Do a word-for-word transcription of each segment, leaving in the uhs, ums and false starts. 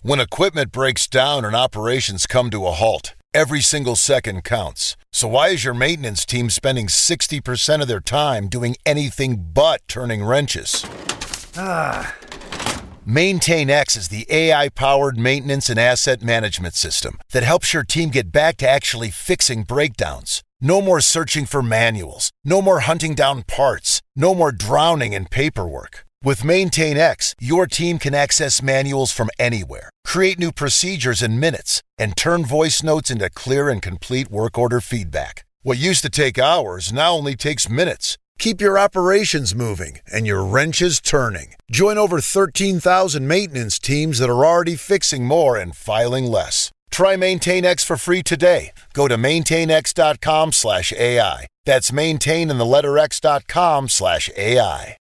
When equipment breaks down and operations come to a halt, every single second counts. So why is your maintenance team spending sixty percent of their time doing anything but turning wrenches? Ah. MaintainX is the A I-powered maintenance and asset management system that helps your team get back to actually fixing breakdowns. No more searching for manuals. No more hunting down parts. No more drowning in paperwork. With MaintainX, your team can access manuals from anywhere, create new procedures in minutes, and turn voice notes into clear and complete work order feedback. What used to take hours now only takes minutes. Keep your operations moving and your wrenches turning. Join over thirteen thousand maintenance teams that are already fixing more and filing less. Try MaintainX for free today. Go to maintainx.com slash AI. That's maintain in the letter x.com slash AI.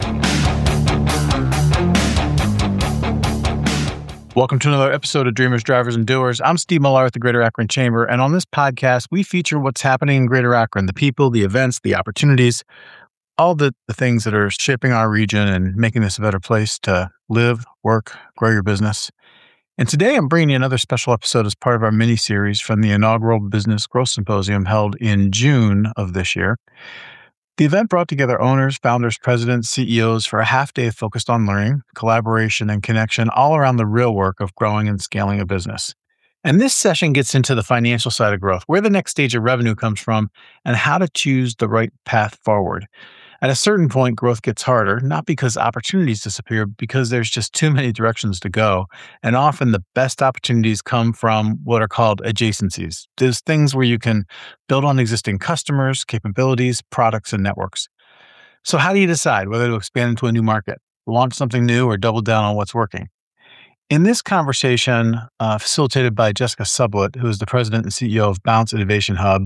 Welcome to another episode of Dreamers, Drivers, and Doers. I'm Steve Millar with the Greater Akron Chamber, and on this podcast, we feature what's happening in Greater Akron, the people, the events, the opportunities, all the, the things that are shaping our region and making this a better place to live, work, grow your business. And today, I'm bringing you another special episode as part of our mini-series from the inaugural Business Growth Symposium held in June of this year. The event brought together owners, founders, presidents, C E Os for a half day focused on learning, collaboration, and connection all around the real work of growing and scaling a business. And this session gets into the financial side of growth, where the next stage of revenue comes from, and how to choose the right path forward. At a certain point, growth gets harder, not because opportunities disappear, because there's just too many directions to go. And often the best opportunities come from what are called adjacencies. There's things where you can build on existing customers, capabilities, products, and networks. So how do you decide whether to expand into a new market, launch something new, or double down on what's working? In this conversation, uh, facilitated by Jessica Sublett, who is the president and C E O of Bounce Innovation Hub,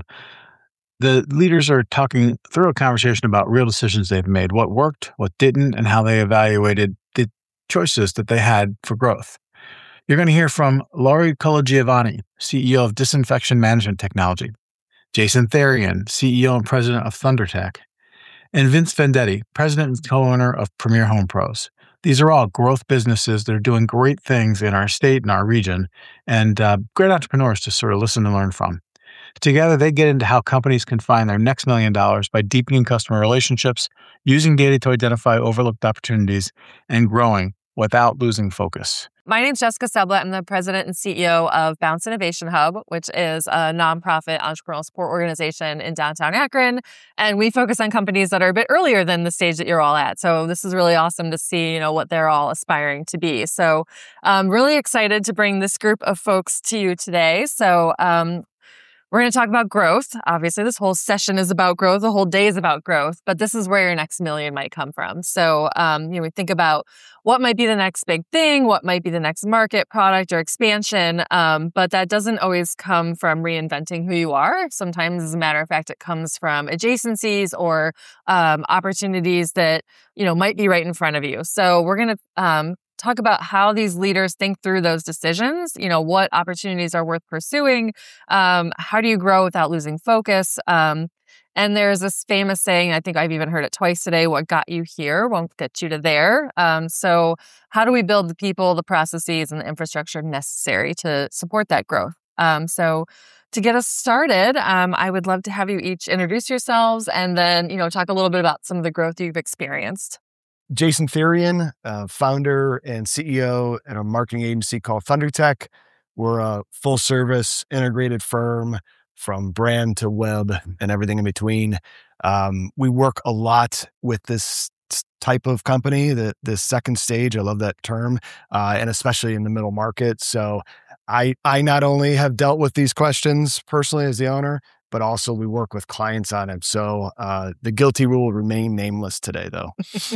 the leaders are talking through a conversation about real decisions they've made, what worked, what didn't, and how they evaluated the choices that they had for growth. You're going to hear from Laurie Colagiovanni, C E O of Disinfection Management Technology, Jason Therian, C E O and president of ThunderTech, and Vince Vendetti, president and co-owner of Premier Home Pros. These are all growth businesses that are doing great things in our state and our region, and uh, great entrepreneurs to sort of listen and learn from. Together, they get into how companies can find their next million dollars by deepening customer relationships, using data to identify overlooked opportunities, and growing without losing focus. My name's Jessica Sublett. I'm the president and C E O of Bounce Innovation Hub, which is a nonprofit entrepreneurial support organization in downtown Akron. And we focus on companies that are a bit earlier than the stage that you're all at. So this is really awesome to see, you know, what they're all aspiring to be. So I'm really excited to bring this group of folks to you today. So um, We're going to talk about growth. Obviously, this whole session is about growth. The whole day is about growth, but this is where your next million might come from. So, um, you know, we think about what might be the next big thing, what might be the next market, product, or expansion. Um, but that doesn't always come from reinventing who you are. Sometimes, as a matter of fact, it comes from adjacencies or um, opportunities that, you know, might be right in front of you. So we're going to um, talk about how these leaders think through those decisions. You know, what opportunities are worth pursuing? Um, how do you grow without losing focus? Um, and there's this famous saying, I think I've even heard it twice today, what got you here won't get you to there. Um, so how do we build the people, the processes, and the infrastructure necessary to support that growth? Um, so to get us started, um, I would love to have you each introduce yourselves and then, you know, talk a little bit about some of the growth you've experienced. Jason Therian, uh, founder and C E O at a marketing agency called ThunderTech. We're a full service integrated firm from brand to web and everything in between. Um, we work a lot with this type of company, the, the second stage. I love that term, uh, and especially in the middle market. So I, I not only have dealt with these questions personally as the owner, but also we work with clients on it. So uh, the guilty rule will remain nameless today, though.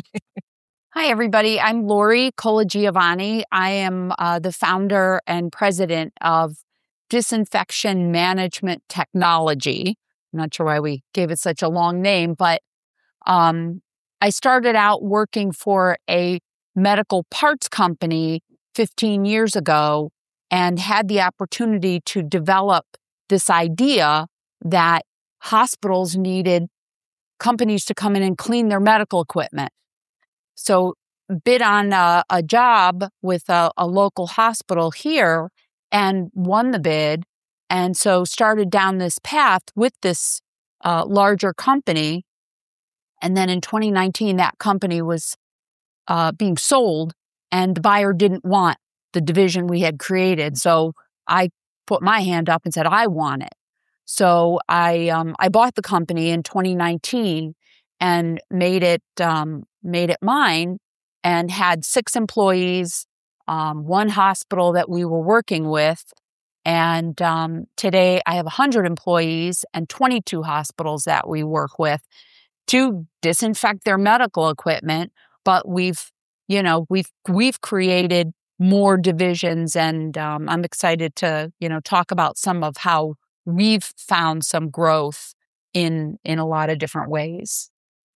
Hi, everybody. I'm Laurie Colagiovanni. I am uh, the founder and president of Disinfection Management Technology. I'm not sure why we gave it such a long name, but um, I started out working for a medical parts company fifteen years ago and had the opportunity to develop this idea that hospitals needed companies to come in and clean their medical equipment. So bid on a, a job with a, a local hospital here and won the bid. And so started down this path with this uh, larger company. And then in twenty nineteen, that company was uh, being sold and the buyer didn't want the division we had created. So I put my hand up and said, I want it. So I um, I bought the company in twenty nineteen and made it um, made it mine, and had six employees, um, one hospital that we were working with, and um, today I have one hundred employees and twenty-two hospitals that we work with to disinfect their medical equipment. But we've you know we've we've created more divisions, and um, I'm excited to you know talk about some of how we've found some growth in in a lot of different ways.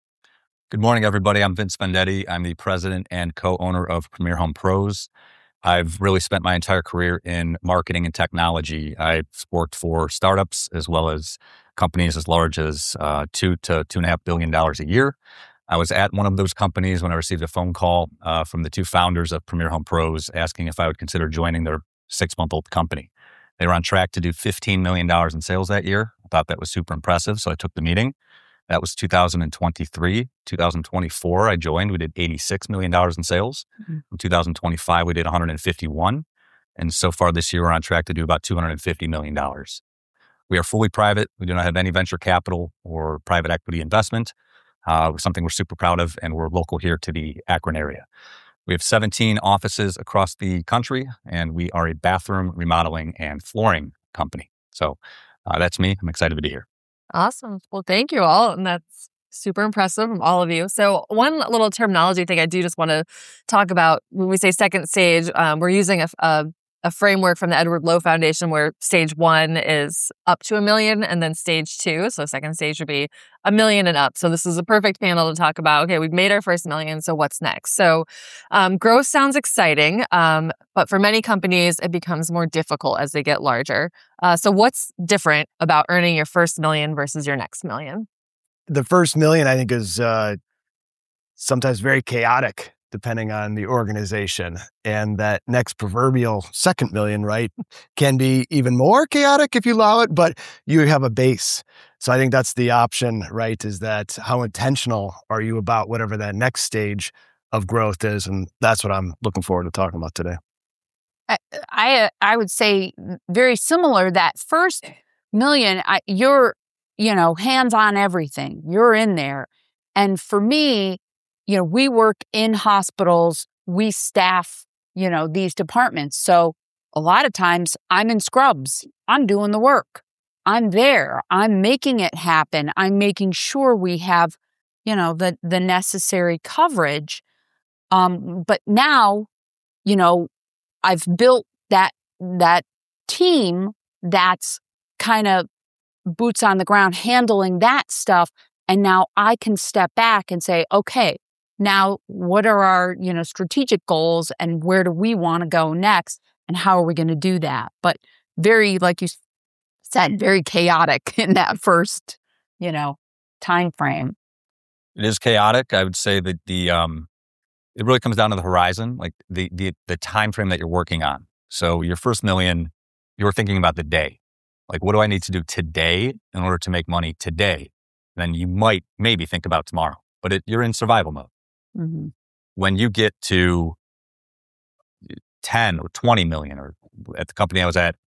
Good morning, everybody. I'm Vince Vendetti. I'm the president and co-owner of Premier Home Pros. I've really spent my entire career in marketing and technology. I've worked for startups as well as companies as large as uh, two to two and a half billion dollars a year. I was at one of those companies when I received a phone call uh, from the two founders of Premier Home Pros asking if I would consider joining their six-month-old company. They were on track to do fifteen million dollars in sales that year. I thought that was super impressive, so I took the meeting. That was two thousand twenty-three. two thousand twenty-four, I joined. We did eighty-six million dollars in sales. Mm-hmm. In two thousand twenty-five, we did one hundred fifty-one. And so far this year, we're on track to do about two hundred fifty million dollars. We are fully private. We do not have any venture capital or private equity investment. Uh, something we're super proud of, and we're local here to the Akron area. We have seventeen offices across the country, and we are a bathroom remodeling and flooring company. So uh, that's me. I'm excited to be here. Awesome. Well, thank you all. And that's super impressive from all of you. So one little terminology thing I do just want to talk about when we say second stage, um, we're using a, a, a framework from the Edward Lowe Foundation where stage one is up to a million and then stage two. So second stage would be a million and up. So this is a perfect panel to talk about, okay, we've made our first million. So what's next? So um, growth sounds exciting, um, but for many companies, it becomes more difficult as they get larger. Uh, so what's different about earning your first million versus your next million? The first million, I think, is uh, sometimes very chaotic, depending on the organization. And that next proverbial second million, right, can be even more chaotic if you allow it, but you have a base. So I think that's the option, right, is that how intentional are you about whatever that next stage of growth is? And that's what I'm looking forward to talking about today. I I, I would say very similar. That first million, I, you're, you know, hands on everything. You're in there. And for me, you know, we work in hospitals, we staff, you know, these departments. So a lot of times I'm in scrubs. I'm doing the work. I'm there. I'm making it happen. I'm making sure we have, you know, the, the necessary coverage. Um, but now, you know, I've built that, that team that's kind of boots on the ground handling that stuff. And now I can step back and say, okay, now, what are our, you know, strategic goals and where do we want to go next and how are we going to do that? But very, like you said, very chaotic in that first, you know, time frame. It is chaotic. I would say that the um, it really comes down to the horizon, like the the the time frame that you're working on. So your first million, you're thinking about the day. Like, what do I need to do today in order to make money today? Then you might maybe think about tomorrow, but it, you're in survival mode. Mm-hmm. When you get to ten or twenty million, or at the company I was at,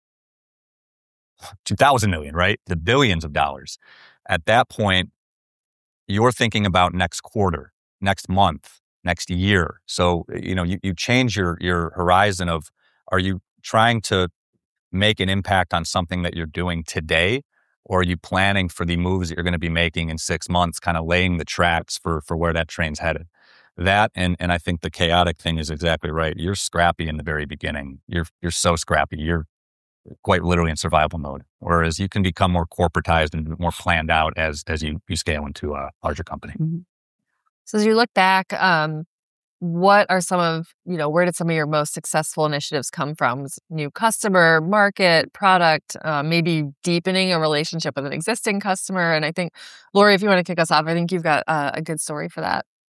two thousand million, right? The billions of dollars. At that point, you're thinking about next quarter, next month, next year. So, you know, you, you change your, your horizon of, are you trying to make an impact on something that you're doing today? Or are you planning for the moves that you're going to be making in six months, kind of laying the tracks for, for where that train's headed? That, and and I think the chaotic thing is exactly right. You're scrappy in the very beginning. You're you're so scrappy. You're quite literally in survival mode. Whereas you can become more corporatized and more planned out as as you, you scale into a larger company. Mm-hmm. So as you look back, um, what are some of, you know, where did some of your most successful initiatives come from? Was it new customer, market, product, uh, maybe deepening a relationship with an existing customer? And I think, Lori, if you want to kick us off, I think you've got uh, a good story for that.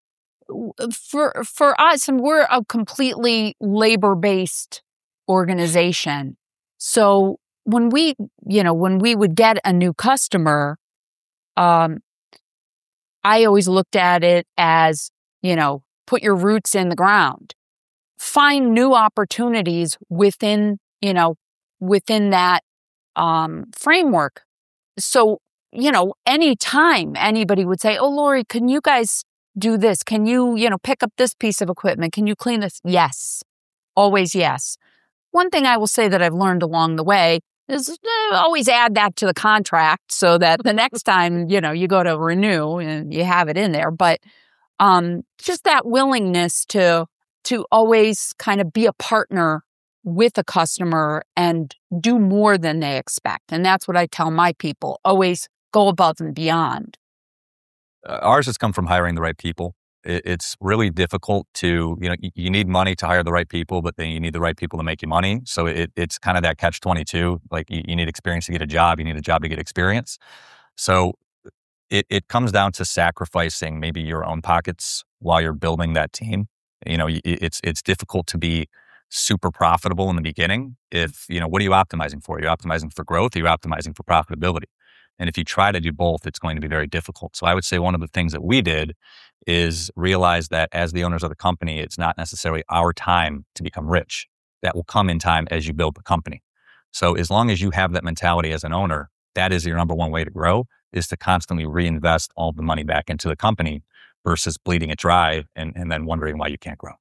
for for us, and we're a completely labor-based organization. So when we, you know, when we would get a new customer, um, I always looked at it as, you know, put your roots in the ground, find new opportunities within, you know, within that um, framework. So, you know, anytime anybody would say, "Oh, Lori, can you guys do this? Can you, you know, pick up this piece of equipment? Can you clean this?" Yes, always yes. One thing I will say that I've learned along the way is eh, always add that to the contract so that the next time, you know, you go to renew and you have it in there. But um, just that willingness to to always kind of be a partner with a customer and do more than they expect. And that's what I tell my people. Always go above and beyond. Uh, ours has come from hiring the right people. It, it's really difficult to, you know, you, you need money to hire the right people, but then you need the right people to make you money. So it, it's kind of that catch twenty-two. Like you, you need experience to get a job. You need a job to get experience. So it, it comes down to sacrificing maybe your own pockets while you're building that team. You know, it's it's difficult to be super profitable in the beginning. If, you know, what are you optimizing for? You're optimizing for growth. You're optimizing for profitability. And if you try to do both, it's going to be very difficult. So I would say one of the things that we did is realize that as the owners of the company, it's not necessarily our time to become rich. That will come in time as you build the company. So as long as you have that mentality as an owner, that is your number one way to grow, is to constantly reinvest all the money back into the company versus bleeding it dry and, and then wondering why you can't grow.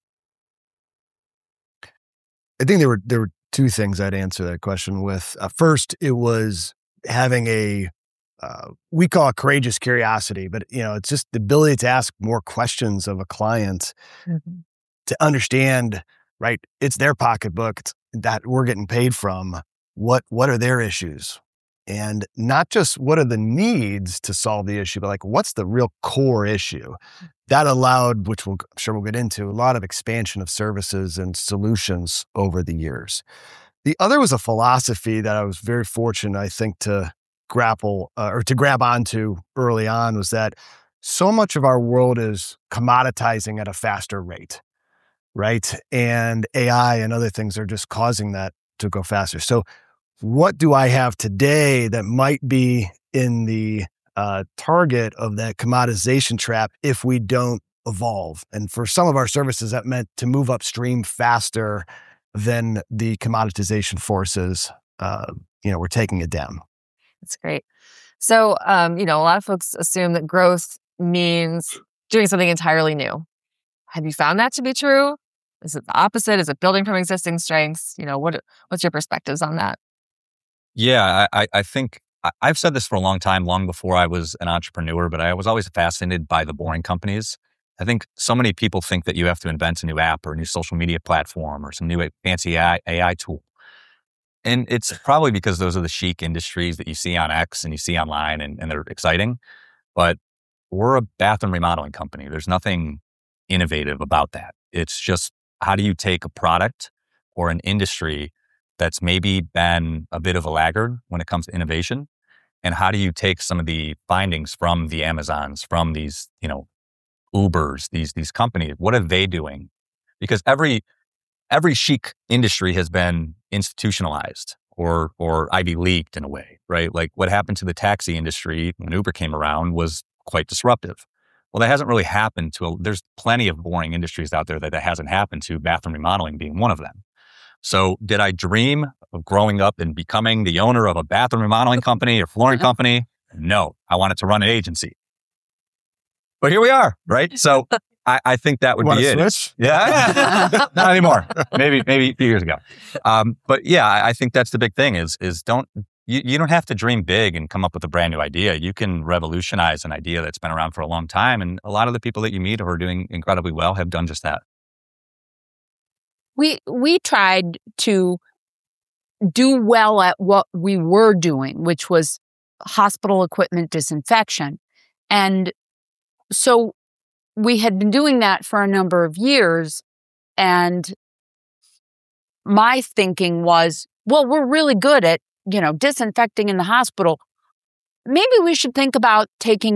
I think there were there were two things I'd answer that question with. Uh, first, it was having a uh, we call it courageous curiosity, but you know, it's just the ability to ask more questions of a client mm-hmm. to understand. Right, it's their pocketbook that we're getting paid from. What what are their issues, and not just what are the needs to solve the issue, but like what's the real core issue. That allowed, which we'll, I'm sure we'll get into, a lot of expansion of services and solutions over the years. The other was a philosophy that I was very fortunate, I think, to grapple uh, or to grab onto early on, was that so much of our world is commoditizing at a faster rate, right? And A I and other things are just causing that to go faster. So what do I have today that might be in the Uh, target of that commoditization trap if we don't evolve? And for some of our services, that meant to move upstream faster than the commoditization forces, uh, you know, we're taking it down. That's great. So, um, you know, a lot of folks assume that growth means doing something entirely new. Have you found that to be true? Is it the opposite? Is it building from existing strengths? You know, what what's your perspectives on that? Yeah, I, I think I've said this for a long time, long before I was an entrepreneur, but I was always fascinated by the boring companies. I think so many people think that you have to invent a new app or a new social media platform or some new fancy A I, A I tool. And it's probably because those are the chic industries that you see on X and you see online and, and they're exciting. But we're a bathroom remodeling company. There's nothing innovative about that. It's just, how do you take a product or an industry that's maybe been a bit of a laggard when it comes to innovation, and how do you take some of the findings from the Amazons, from these, you know, Ubers, these these companies? What are they doing? Because every every chic industry has been institutionalized or or Ivy Leagued in a way, right? Like what happened to the taxi industry when Uber came around was quite disruptive. Well, that hasn't really happened to. A, there's plenty of boring industries out there that that hasn't happened to. Bathroom remodeling being one of them. So did I dream of growing up and becoming the owner of a bathroom remodeling company or flooring company? No, I wanted to run an agency. But here we are, right? So I, I think that would Want be to it. Switch? Yeah, not anymore. Maybe maybe a few years ago. Um, but yeah, I, I think that's the big thing is, is don't you, you don't have to dream big and come up with a brand new idea. You can revolutionize an idea that's been around for a long time. And a lot of the people that you meet who are doing incredibly well have done just that. We we tried to do well at what we were doing, which was hospital equipment disinfection. And so we had been doing that for a number of years. And my thinking was, well, we're really good at, you know, disinfecting in the hospital. Maybe we should think about taking it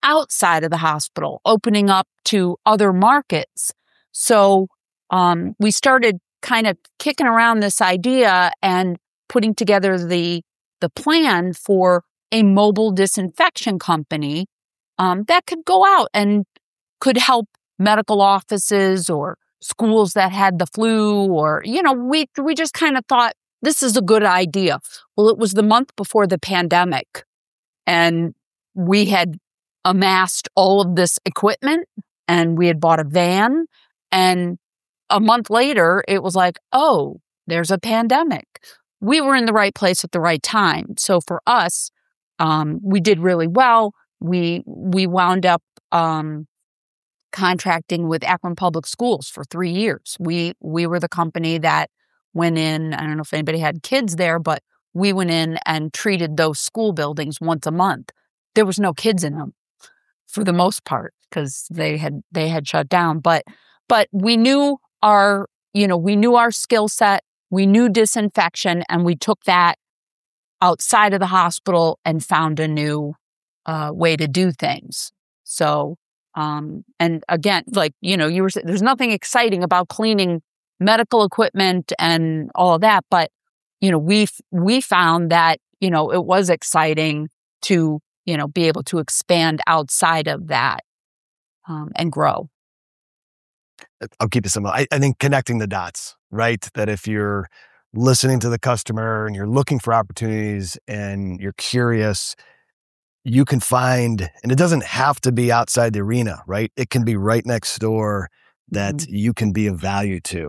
outside of the hospital, opening up to other markets. So um, we started kind of kicking around this idea and putting together the the plan for a mobile disinfection company um, that could go out and could help medical offices or schools that had the flu, or, you know, we we just kind of thought this is a good idea. Well, it was the month before the pandemic, and we had amassed all of this equipment, and we had bought a van, and a month later, it was like, oh, there's a pandemic. We were in the right place at the right time. So for us, um, we did really well. We we wound up um, contracting with Akron Public Schools for three years. We we were the company that went in. I don't know if anybody had kids there, but we went in and treated those school buildings once a month. There was no kids in them for the most part because they had they had shut down. But but we knew our you know we knew our skill set. We knew disinfection, and we took that outside of the hospital and found a new uh, way to do things. So, um, and again, like, you know, you were, there's nothing exciting about cleaning medical equipment and all of that, but, you know, we, we found that, you know, it was exciting to, you know, be able to expand outside of that um, and grow. I'll keep it simple. I, I think connecting the dots, right? That if you're listening to the customer and you're looking for opportunities and you're curious, you can find, and it doesn't have to be outside the arena, right? It can be right next door that mm-hmm. you can be of value to.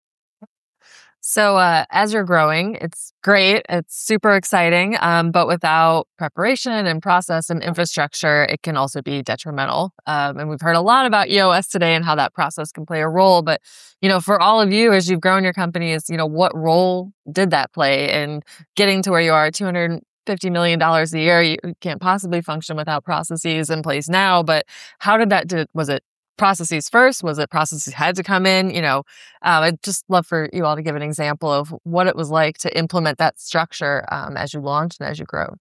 So uh, as you're growing, it's great. It's super exciting. Um, but without preparation and process and infrastructure, it can also be detrimental. Um, and we've heard a lot about E O S today and how that process can play a role. But, you know, for all of you, as you've grown your companies, you know, what role did that play in getting to where you are, two hundred fifty million dollars a year? You can't possibly function without processes in place now. But how did that do? Was it processes first? Was it processes had to come in? You know, um, I'd just love for you all to give an example of what it was like to implement that structure um, as you launch and as you grow.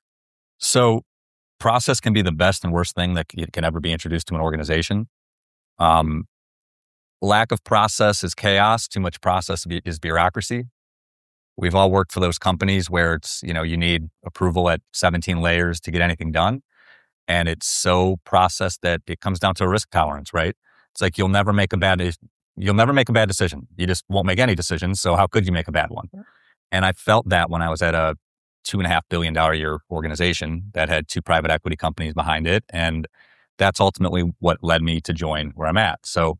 So process can be the best and worst thing that can ever be introduced to an organization. Um, lack of process is chaos. Too much process is bureaucracy. We've all worked for those companies where it's, you know, you need approval at seventeen layers to get anything done. And it's so processed that it comes down to a risk tolerance, right? It's like you'll never make a bad you'll never make a bad decision. You just won't make any decisions. So how could you make a bad one? And I felt that when I was at a two and a half billion dollar a year organization that had two private equity companies behind it, and that's ultimately what led me to join where I'm at. So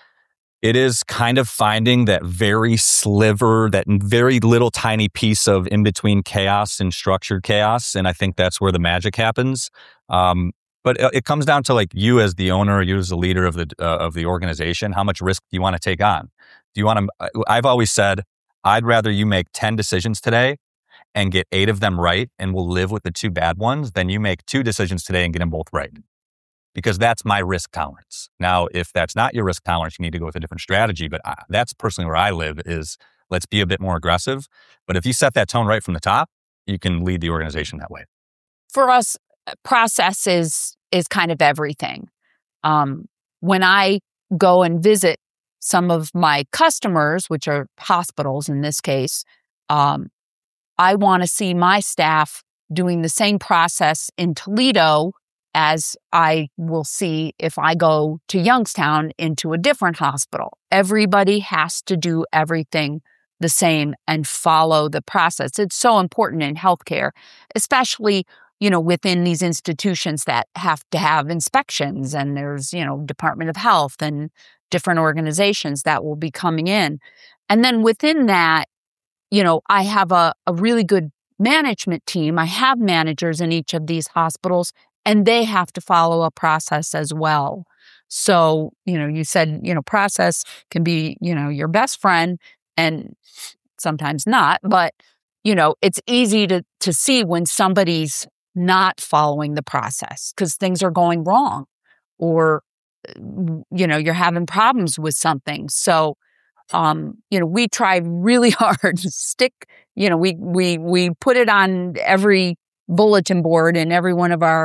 it is kind of finding that very sliver, that very little tiny piece of in between chaos and structured chaos. And I think that's where the magic happens. Um, but it comes down to like you as the owner, you as the leader of the uh, of the organization. How much risk do you want to take on? Do you want to? I've always said I'd rather you make ten decisions today and get eight of them right, and we'll live with the two bad ones, than you make two decisions today and get them both right. Because that's my risk tolerance. Now, if that's not your risk tolerance, you need to go with a different strategy. But I, that's personally where I live is let's be a bit more aggressive. But if you set that tone right from the top, you can lead the organization that way. For us, process is, is kind of everything. Um, when I go and visit some of my customers, which are hospitals in this case, um, I want to see my staff doing the same process in Toledo as I will see if I go to Youngstown into a different hospital. Everybody has to do everything the same and follow the process. It's so important in healthcare, especially, you know, within these institutions that have to have inspections, and there's, you know, Department of Health and different organizations that will be coming in. And then within that, you know, I have a, a really good management team. I have managers in each of these hospitals, and they have to follow a process as well. So, you know, you said, you know, process can be, you know, your best friend, and sometimes not, but, you know, it's easy to, to see when somebody's not following the process because things are going wrong, or, you know, you're having problems with something. So, um, you know, we try really hard to stick, you know, we, we, we put it on every bulletin board in every one of our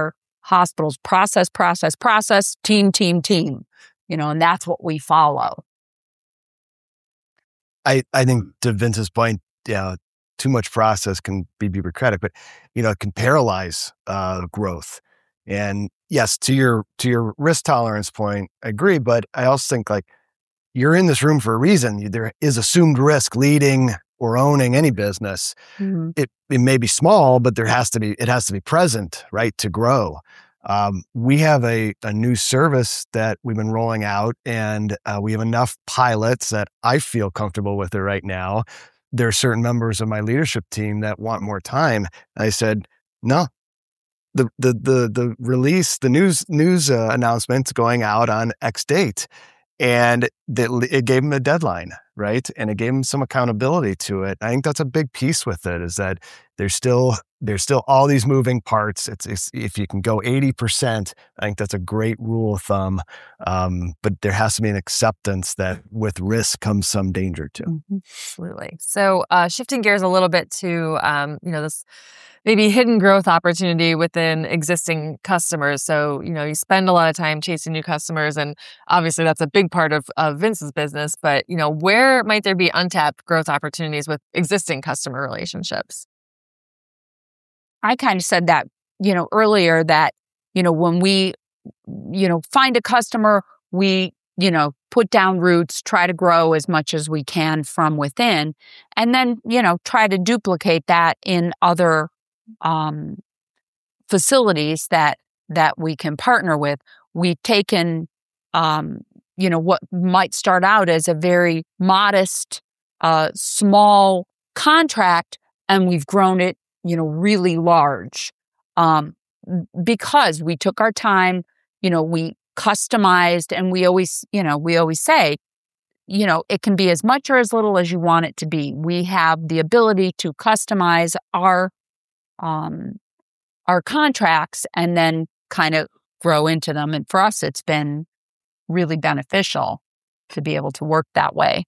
hospitals, process, process, process, team, team, team, you know, and that's what we follow. I, I think to Vince's point, yeah, too much process can be bureaucratic, but you know, it can paralyze uh, growth. And yes, to your to your risk tolerance point, I agree. But I also think like you're in this room for a reason. There is assumed risk leading or owning any business. Mm-hmm. It it may be small, but there has to be it has to be present, right, to grow. Um, we have a, a new service that we've been rolling out, and uh, we have enough pilots that I feel comfortable with it right now. There are certain members of my leadership team that want more time. I said, no, the the the the release, the news news uh, announcement's going out on X date, and that it gave them a deadline, right? And it gave them some accountability to it. I think that's a big piece with it, is that there's still there's still all these moving parts. It's, it's if you can go eighty percent, I think that's a great rule of thumb. Um, but there has to be an acceptance that with risk comes some danger too. Mm-hmm. Absolutely. So uh, shifting gears a little bit to um, you know this maybe hidden growth opportunity within existing customers. So you know you spend a lot of time chasing new customers, and obviously that's a big part of, of Vince's business. But you know where might there be untapped growth opportunities with existing customer relationships? I kind of said that, you know, earlier that, you know, when we, you know, find a customer, we, you know, put down roots, try to grow as much as we can from within, and then, you know, try to duplicate that in other um, facilities that, that we can partner with. We've taken, um, you know, what might start out as a very modest, uh, small contract, and we've grown it, you know, really large, um, because we took our time, you know, we customized, and we always, you know, we always say, you know, it can be as much or as little as you want it to be. We have the ability to customize our, um, our contracts and then kind of grow into them. And for us, it's been really beneficial to be able to work that way.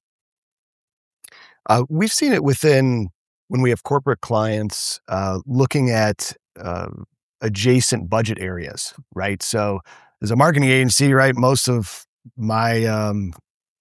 Uh, we've seen it within when we have corporate clients uh, looking at uh, adjacent budget areas, right? So as a marketing agency, right, most of my um,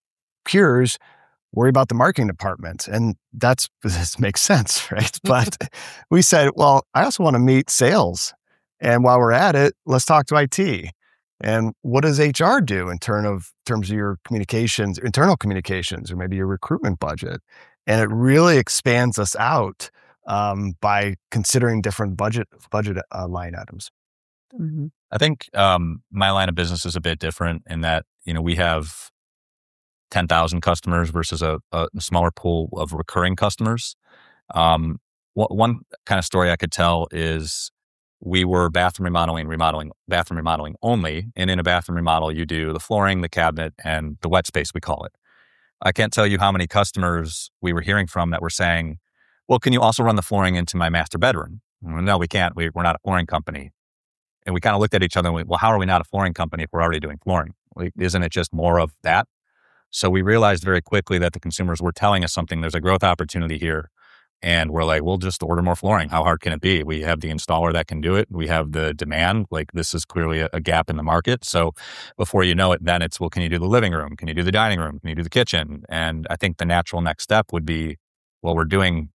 peers worry about the marketing department, and that's this makes sense, right? But we said, well, I also want to meet sales, and while we're at it, let's talk to I T. And what does H R do in terms of terms of your communications, internal communications, or maybe your recruitment budget? And it really expands us out um, by considering different budget budget uh, line items. Mm-hmm. I think um, my line of business is a bit different in that, you know, we have ten thousand customers versus a, a smaller pool of recurring customers. Um, w- one kind of story I could tell is we were bathroom remodeling, remodeling, bathroom remodeling only. And in a bathroom remodel, you do the flooring, the cabinet, and the wet space, we call it. I can't tell you how many customers we were hearing from that were saying, well, can you also run the flooring into my master bedroom? Well, no, we can't. We, we're not a flooring company. And we kind of looked at each other and went, well, how are we not a flooring company if we're already doing flooring? Like, isn't it just more of that? So we realized very quickly that the consumers were telling us something. There's a growth opportunity here. And we're like, we'll just order more flooring. How hard can it be? We have the installer that can do it. We have the demand. Like, this is clearly a, a gap in the market. So before you know it, then it's, well, can you do the living room? Can you do the dining room? Can you do the kitchen? And I think the natural next step would be, well, we're doing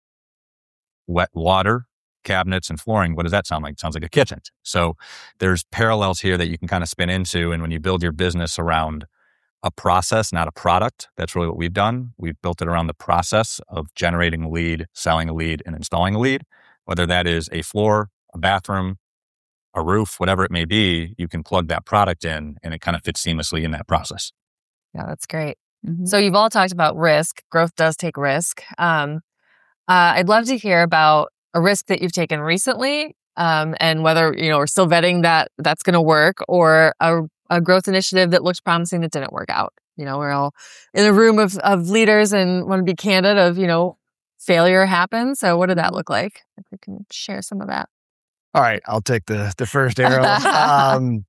wet water, cabinets, and flooring. What does that sound like? It sounds like a kitchen. So there's parallels here that you can kind of spin into. And when you build your business around a process, not a product, that's really what we've done. We've built it around the process of generating a lead, selling a lead, and installing a lead. Whether that is a floor, a bathroom, a roof, whatever it may be, you can plug that product in and it kind of fits seamlessly in that process. Yeah, that's great. Mm-hmm. So you've all talked about risk. Growth does take risk. Um, uh, I'd love to hear about a risk that you've taken recently, um, and whether, you know, we're still vetting that that's going to work, or a a growth initiative that looked promising that didn't work out. You know, we're all in a room of, of leaders and want to be candid of, you know, failure happens. So what did that look like? If we can share some of that. All right, I'll take the the first arrow. um,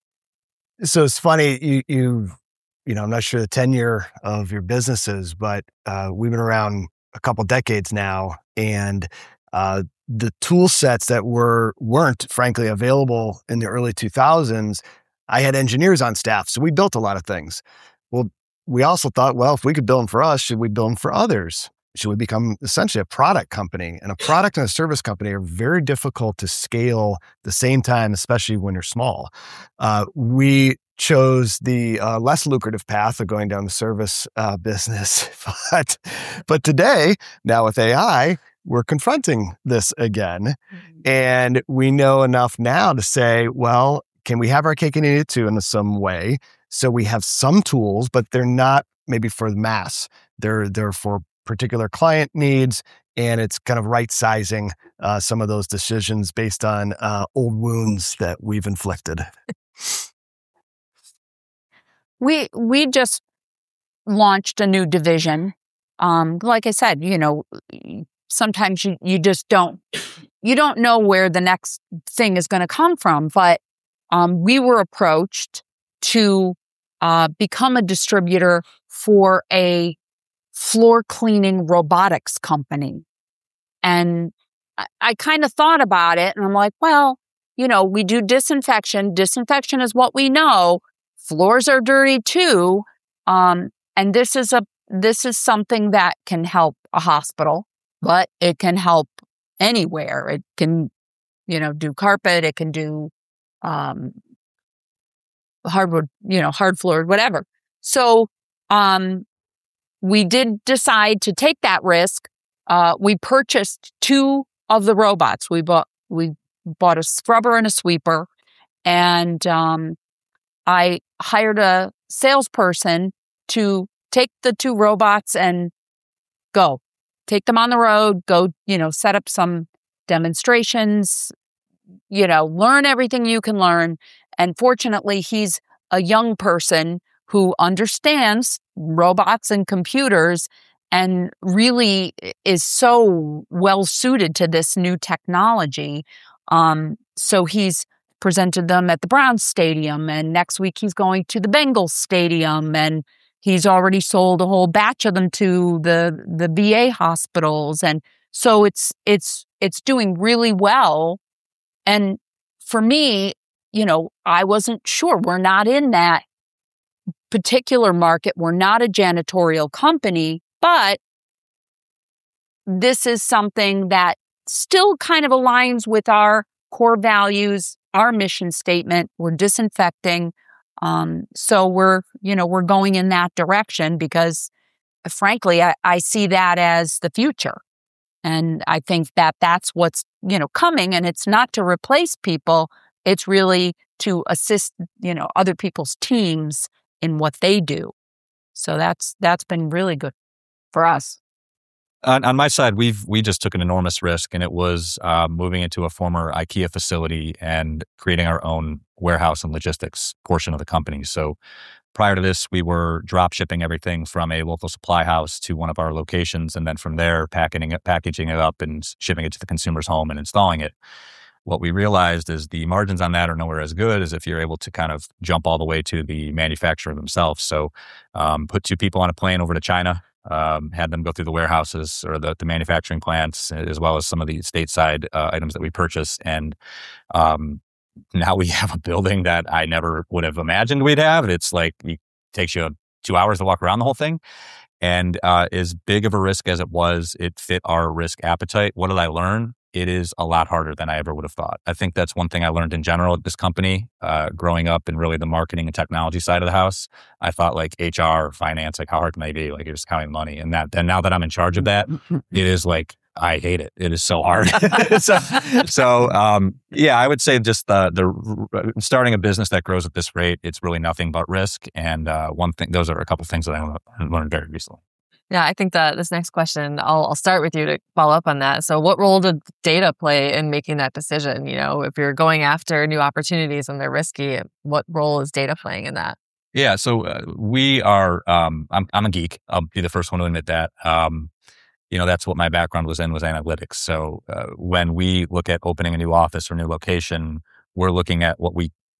so it's funny, you you you know, I'm not sure the tenure of your businesses, but uh, we've been around a couple decades now, and Uh, the tool sets that were, weren't frankly available in the early two thousands, I had engineers on staff. So we built a lot of things. Well, we also thought, well, if we could build them for us, should we build them for others? Should we become essentially a product company? And a product and a service company are very difficult to scale at the same time, especially when you're small. Uh, we chose the uh, less lucrative path of going down the service uh, business. but, but today, now with A I, we're confronting this again. Mm-hmm. And we know enough now to say, well, can we have our cake and eat it too in some way? So we have some tools, but they're not maybe for the mass. They're, they're for particular client needs, and it's kind of right sizing uh, some of those decisions based on uh, old wounds that we've inflicted. We we just launched a new division. Um, like I said, you know, sometimes you, you just don't you don't know where the next thing is going to come from. But um, we were approached to uh, become a distributor for a floor cleaning robotics company. And I, I kind of thought about it and I'm like, well, you know, we do disinfection. Disinfection is what we know. Floors are dirty too. Um, and this is a, this is something that can help a hospital, but it can help anywhere. It can, you know, do carpet. It can do, um, hardwood, you know, hard floored, whatever. So, um, we did decide to take that risk. Uh, we purchased two of the robots. We bought we bought a scrubber and a sweeper, and um, I hired a salesperson to take the two robots and go, take them on the road, go, you know, set up some demonstrations, you know, learn everything you can learn. And fortunately, he's a young person who understands robots and computers and really is so well suited to this new technology. Um, so he's presented them at the Browns Stadium, and next week he's going to the Bengals Stadium, and he's already sold a whole batch of them to the the V A hospitals. And so it's it's it's doing really well. And for me, you know, I wasn't sure. We're not in that particular market. We're not a janitorial company, but this is something that still kind of aligns with our core values, our mission statement. We're disinfecting. Um, so we're, you know, we're going in that direction because frankly, I, I see that as the future. And I think that that's what's, you know, coming, and it's not to replace people. It's really to assist, you know, other people's teams in what they do. So that's that's been really good for us. On, on my side, we've we just took an enormous risk, and it was uh, moving into a former IKEA facility and creating our own warehouse and logistics portion of the company. So prior to this, we were drop shipping everything from a local supply house to one of our locations, and then from there, packaging it, packaging it up and shipping it to the consumer's home and installing it. What we realized is the margins on that are nowhere as good as if you're able to kind of jump all the way to the manufacturer themselves. So um, put two people on a plane over to China, um, had them go through the warehouses or the, the manufacturing plants, as well as some of the stateside uh, items that we purchased. And um, now we have a building that I never would have imagined we'd have. It's like it takes you two hours to walk around the whole thing. And uh, as big of a risk as it was, it fit our risk appetite. What did I learn? It is a lot harder than I ever would have thought. I think that's one thing I learned in general at this company, uh, growing up in really the marketing and technology side of the house. I thought like H R, finance, like how hard can they be? Like you're just counting money. And that, and now that I'm in charge of that, it is like, I hate it. It is so hard. so, so um, yeah, I would say just the, the starting a business that grows at this rate, it's really nothing but risk. And uh, one thing, those are a couple of things that I learned very recently. Yeah, I think that this next question, I'll, I'll start with you to follow up on that. So what role did data play in making that decision? You know, if you're going after new opportunities and they're risky, what role is data playing in that? Yeah, so uh, we are, um, I'm, I'm a geek. I'll be the first one to admit that. Um, you know, that's what my background was in, was analytics. So uh, when we look at opening a new office or new location, we're looking at what we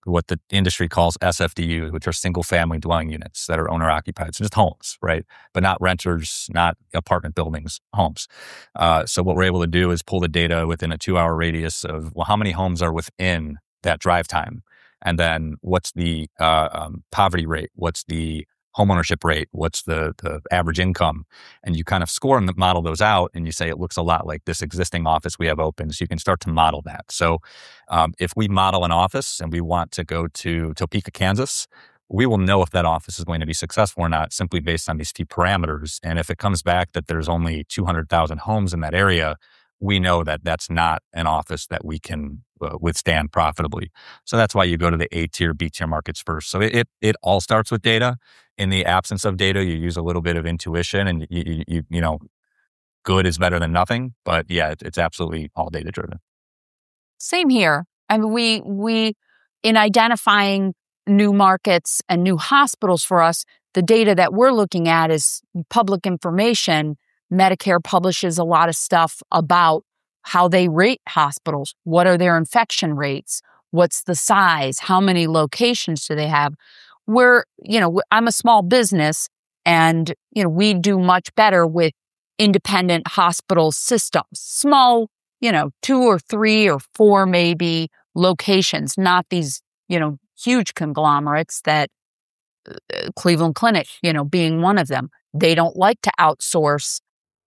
what the industry calls S F D Us, which are single family dwelling units that are owner occupied. So just homes, right? But not renters, not apartment buildings, homes. Uh, so what we're able to do is pull the data within a two hour radius of, well, how many homes are within that drive time? And then what's the uh, um, poverty rate? What's the homeownership rate? What's the, the average income? And you kind of score and model those out, and you say it looks a lot like this existing office we have open. So you can start to model that. So um, if we model an office and we want to go to Topeka, Kansas, we will know if that office is going to be successful or not simply based on these few parameters. And if it comes back that there's only two hundred thousand homes in that area, we know that that's not an office that we can uh, withstand profitably. So that's why you go to the A tier, B tier markets first. So it, it it all starts with data. In the absence of data, you use a little bit of intuition, and you you you, you know, good is better than nothing. But yeah, it, it's absolutely all data driven. Same here. I mean, we we in identifying new markets and new hospitals for us, the data that we're looking at is public information. Medicare publishes a lot of stuff about how they rate hospitals. What are their infection rates? What's the size? How many locations do they have? We're, you know, I'm a small business, and, you know, we do much better with independent hospital systems, small, you know, two or three or four maybe locations, not these, you know, huge conglomerates that uh, Cleveland Clinic, you know, being one of them. They don't like to outsource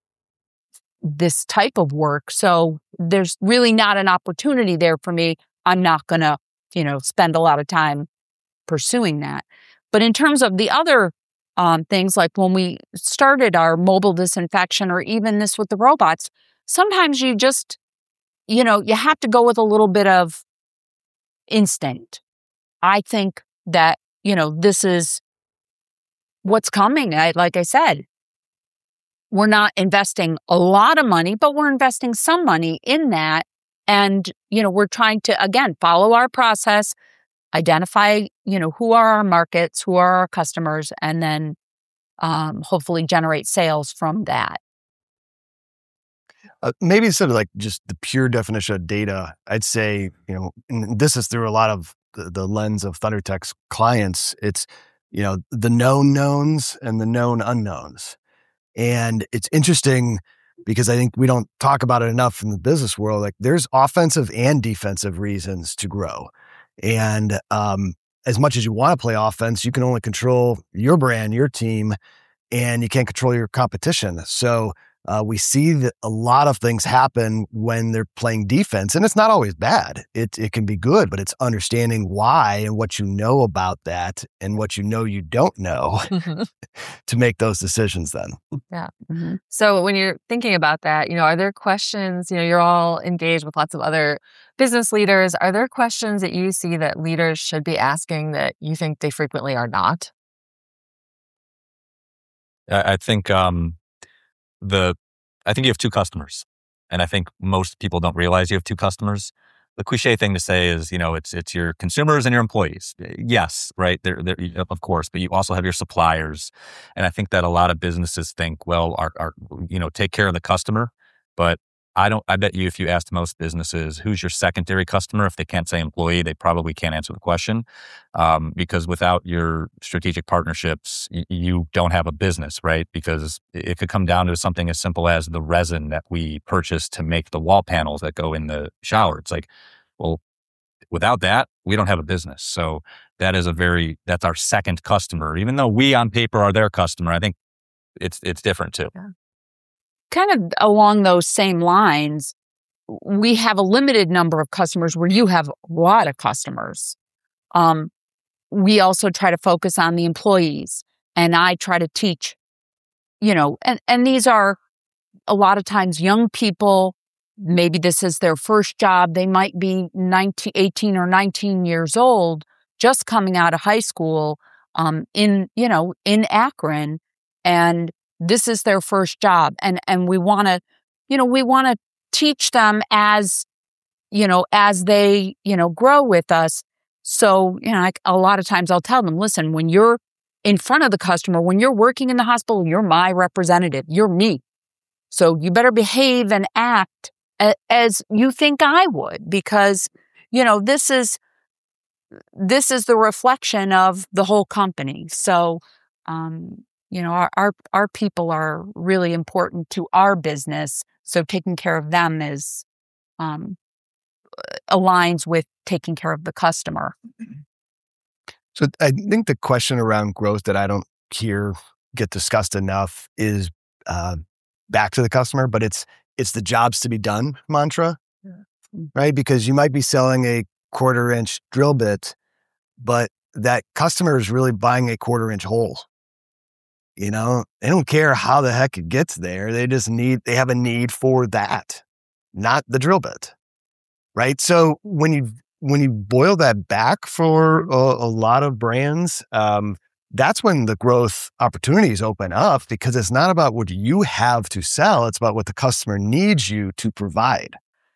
this type of work. So there's really not an opportunity there for me. I'm not going to, you know, spend a lot of time pursuing that. But in terms of the other um, things, like when we started our mobile disinfection, or even this with the robots, sometimes you just, you know, you have to go with a little bit of instinct. I think that, you know, this is what's coming. I, like I said, we're not investing a lot of money, but we're investing some money in that. And, you know, we're trying to, again, follow our process, identify, you know, who are our markets, who are our customers, and then um, hopefully generate sales from that. Uh, maybe instead of like just the pure definition of data, I'd say, you know, and this is through a lot of the, the lens of ThunderTech's clients. It's, you know, the known knowns and the known unknowns. And it's interesting because I think we don't talk about it enough in the business world. Like, there's offensive and defensive reasons to grow. And um, as much as you want to play offense, you can only control your brand, your team, and you can't control your competition. So uh, we see that a lot of things happen when they're playing defense, and it's not always bad. It it can be good, but it's understanding why and what you know about that and what you know you don't know mm-hmm. to make those decisions then. Yeah. Mm-hmm. So when you're thinking about that, you know, are there questions, you know, you're all engaged with lots of other business leaders. Are there questions that you see that leaders should be asking that you think they frequently are not? I think um, the I think you have two customers, and I think most people don't realize you have two customers. The cliche thing to say is, you know, it's it's your consumers and your employees. Yes, right, they're, they're, of course, but you also have your suppliers, and I think that a lot of businesses think, well, our, our you know, take care of the customer, but I don't. I bet you, if you asked most businesses, who's your secondary customer, if they can't say employee, they probably can't answer the question, um, because without your strategic partnerships, y- you don't have a business, right? Because it could come down to something as simple as the resin that we purchase to make the wall panels that go in the shower. It's like, well, without that, we don't have a business. So that is a very that's our second customer, even though we on paper are their customer. I think it's it's different too. Yeah. Kind of along those same lines, we have a limited number of customers where you have a lot of customers. Um, we also try to focus on the employees, and I try to teach, you know, and, and these are a lot of times young people. Maybe this is their first job. They might be nineteen, eighteen or nineteen years old, just coming out of high school um, in, you know, in Akron, and this is their first job. And, and we want to, you know, we want to teach them as, you know, as they, you know, grow with us. So, you know, I, a lot of times I'll tell them, listen, when you're in front of the customer, when you're working in the hospital, you're my representative. You're me. So you better behave and act a, as you think I would, because, you know, this is, this is the reflection of the whole company. So, um, you know, our, our, our people are really important to our business. So taking care of them is, um, aligns with taking care of the customer. So I think the question around growth that I don't hear get discussed enough is uh, back to the customer, but it's it's the jobs to be done mantra, yeah. right? Because you might be selling a quarter inch drill bit, but that customer is really buying a quarter inch hole. You know, they don't care how the heck it gets there. They just need, they have a need for that, not the drill bit, right? So when you when you boil that back for a, a lot of brands, um, that's when the growth opportunities open up, because it's not about what you have to sell. It's about what the customer needs you to provide.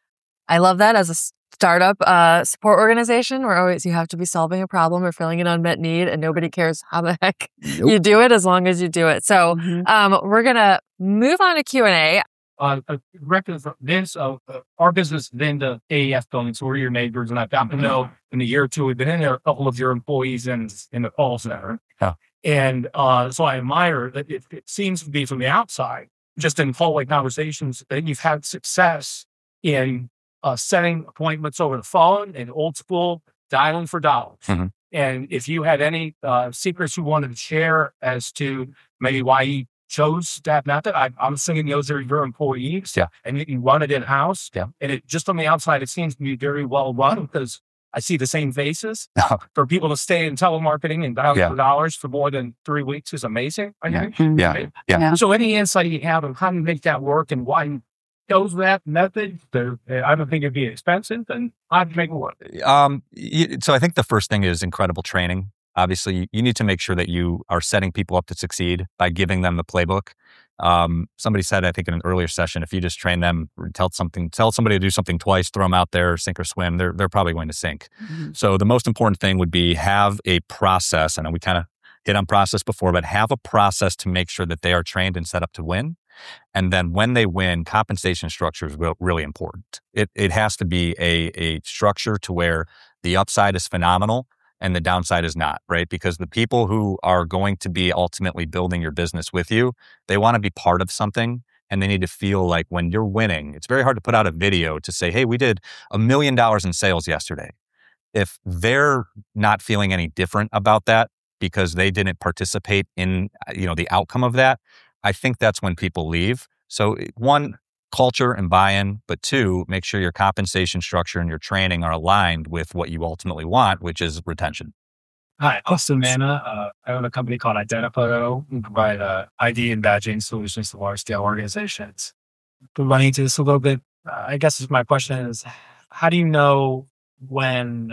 I love that. As a startup uh, support organization, where always you have to be solving a problem or filling an unmet need, and nobody cares how the heck nope. you do it as long as you do it. So mm-hmm. um, we're going to move on to Q and A. Uh, reference this, uh, our business then the A E F building, so we're your neighbors, and I've gotten to know in a year or two, we've been in there, a couple of your employees in, in the call center. Yeah. And uh, so I admire that it, it seems to be from the outside, just in hallway conversations, that you've had success in uh, setting appointments over the phone and old school dialing for dollars. Mm-hmm. And if you had any uh, secrets you wanted to share as to maybe why you chose that method, I, I'm assuming those are your employees, yeah, and you, you run it in-house. Yeah. And it just on the outside, it seems to be very well run, because I see the same faces. For people to stay in telemarketing and dial yeah. for dollars for more than three weeks is amazing, I yeah. think. Yeah. Right? Yeah. yeah. So any insight you have on how to make that work and why you chose that method? To, I don't think it'd be expensive, and I'd make it work. Um, so I think the first thing is incredible training. Obviously, you need to make sure that you are setting people up to succeed by giving them the playbook. Um, somebody said, I think in an earlier session, if you just train them, tell something, tell somebody to do something twice, throw them out there, sink or swim, they're they're probably going to sink. Mm-hmm. So the most important thing would be have a process. I know we kind of hit on process before, but have a process to make sure that they are trained and set up to win. And then when they win, compensation structure is really important. It it has to be a a structure to where the upside is phenomenal and the downside is not, right? Because the people who are going to be ultimately building your business with you, they want to be part of something, and they need to feel like when you're winning, it's very hard to put out a video to say, hey, we did a million dollars in sales yesterday. If they're not feeling any different about that because they didn't participate in, you know, the outcome of that, I think that's when people leave. So one, culture and buy-in, but two, make sure your compensation structure and your training are aligned with what you ultimately want, which is retention. Hi, Austin Manna. Uh, I own a company called Identiphoto. We provide uh, I D and badging solutions to large-scale organizations. Been running into this a little bit. Uh, I guess my question is, how do you know when